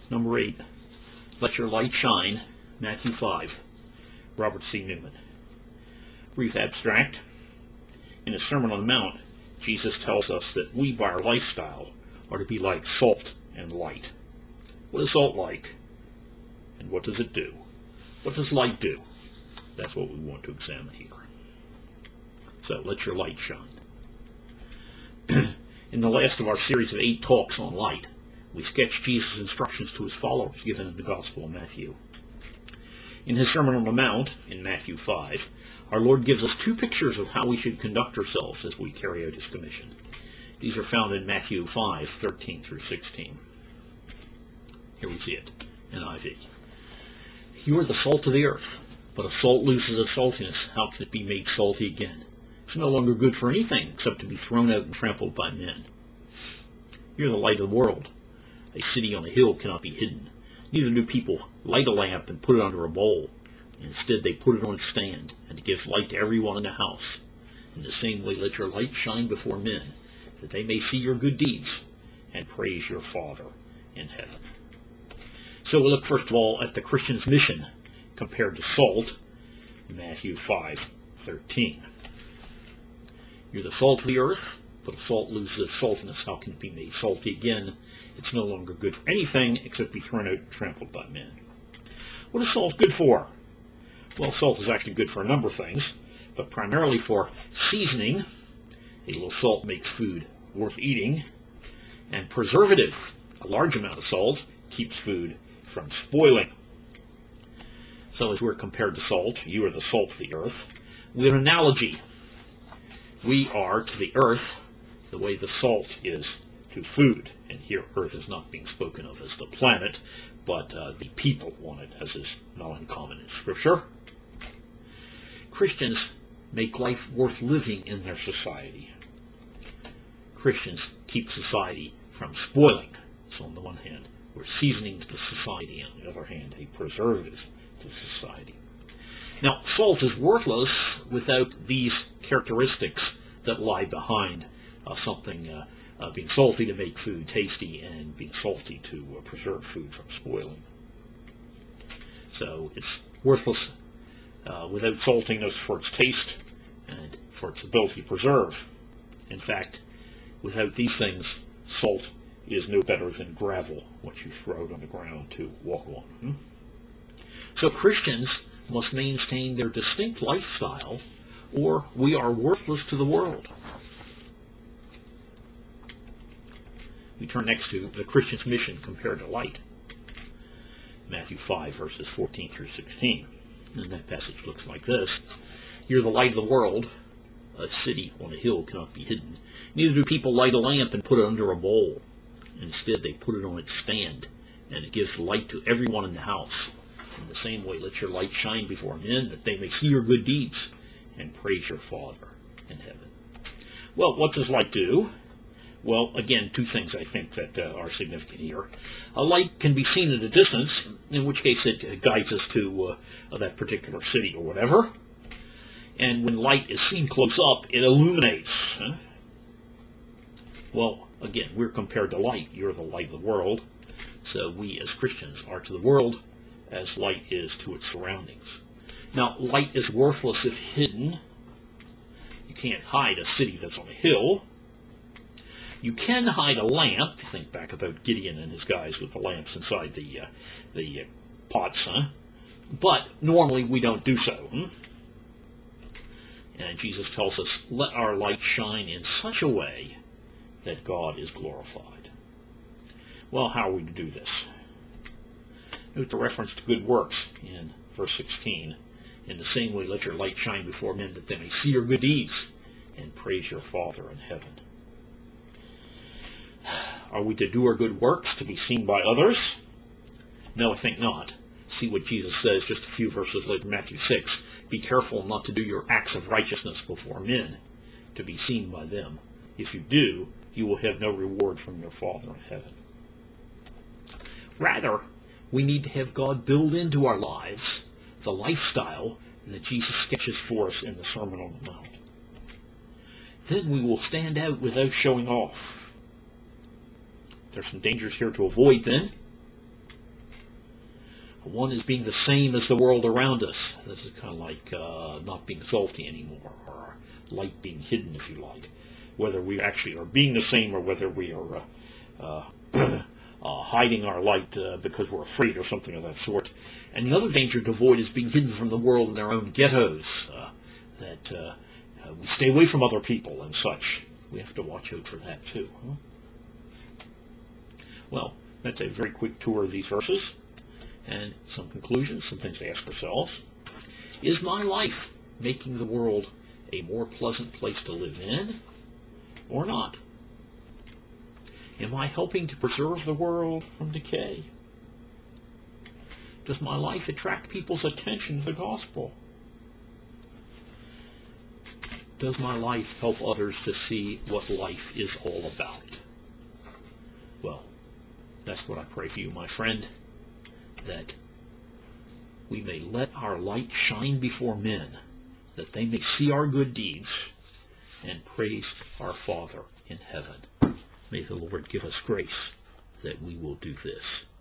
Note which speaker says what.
Speaker 1: Number 8, let your light shine, Matthew 5, Robert C. Newman. Brief abstract. In his Sermon on the Mount, Jesus tells us that we, by our lifestyle, are to be like salt and light. What is salt like? And what does it do? What does light do? That's what we want to examine here. So, let your light shine. In the last of our series of 8 talks on light, we sketched Jesus' instructions to his followers given in the Gospel of Matthew. In his Sermon on the Mount, in Matthew 5, our Lord gives us 2 pictures of how we should conduct ourselves as we carry out his commission. These are found in Matthew 5, 13 through 16. Here we see it, NIV. You are the salt of the earth, but if salt loses its saltiness, how can it be made salty again? It's no longer good for anything except to be thrown out and trampled by men. You are the light of the world. A city on a hill cannot be hidden. Neither do people light a lamp and put it under a bowl. Instead, they put it on its stand, and it gives light to everyone in the house. In the same way, let your light shine before men, that they may see your good deeds and praise your Father in heaven. So we look first of all at the Christian's mission compared to salt, Matthew 5:13. You're the salt of the earth, but if salt loses its saltiness, how can it be made salty again? It's no longer good for anything except be thrown out and trampled by men. What is salt good for? Well, salt is actually good for a number of things, but primarily for seasoning. A little salt makes food worth eating. And preservative. A large amount of salt keeps food from spoiling. So as we're compared to salt, you are the salt of the earth. We have an analogy. We are to the earth the way the salt is to food. And here earth is not being spoken of as the planet, but the people on it, as is not uncommon in Scripture. Christians make life worth living in their society. Christians keep society from spoiling. So on the one hand, we're seasoning to society, on the other hand, a preservative to society. Now, salt is worthless without these characteristics that lie behind something being salty to make food tasty and being salty to preserve food from spoiling. So it's worthless without saltiness for its taste and for its ability to preserve. In fact, without these things, salt is no better than gravel, which you throw it on the ground to walk on. So Christians must maintain their distinct lifestyle, or we are worthless to the world. We turn next to the Christian's mission compared to light. Matthew 5, verses 14 through 16. And that passage looks like this. You're the light of the world. A city on a hill cannot be hidden. Neither do people light a lamp and put it under a bowl. Instead, they put it on its stand, and it gives light to everyone in the house. In the same way, let your light shine before men, that they may see your good deeds and praise your Father in heaven. Well, what does light do? Well, again, 2 things I think that are significant here. A light can be seen at a distance, in which case it guides us to that particular city or whatever. And when light is seen close up, it illuminates. Well, again, we're compared to light. You're the light of the world. So we as Christians are to the world as light is to its surroundings. Now, light is worthless if hidden. You can't hide a city that's on a hill. You can hide a lamp. Think back about Gideon and his guys with the lamps inside the pots, But normally we don't do so. And Jesus tells us, let our light shine in such a way that God is glorified. Well, how are we to do this? Note the reference to good works in verse 16. In the same way, let your light shine before men, that they may see your good deeds and praise your Father in heaven. Are we to do our good works to be seen by others? No, I think not. See what Jesus says just a few verses later in Matthew 6. Be careful not to do your acts of righteousness before men, to be seen by them. If you do, you will have no reward from your Father in heaven. Rather, we need to have God build into our lives the lifestyle that Jesus sketches for us in the Sermon on the Mount. Then we will stand out without showing off. There's some dangers here to avoid then. One is being the same as the world around us. This is kind of like not being salty anymore, or light being hidden, if you like. Whether we actually are being the same or whether we are hiding our light because we're afraid or something of that sort. And the other danger to avoid is being hidden from the world in our own ghettos, that we stay away from other people and such. We have to watch out for that too. Huh? Well, that's a very quick tour of these verses and some conclusions, some things to ask ourselves. Is my life making the world a more pleasant place to live in or not? Am I helping to preserve the world from decay? Does my life attract people's attention to the gospel? Does my life help others to see what life is all about? Well, that's what I pray for you, my friend, that we may let our light shine before men, that they may see our good deeds and praise our Father in heaven. May the Lord give us grace that we will do this.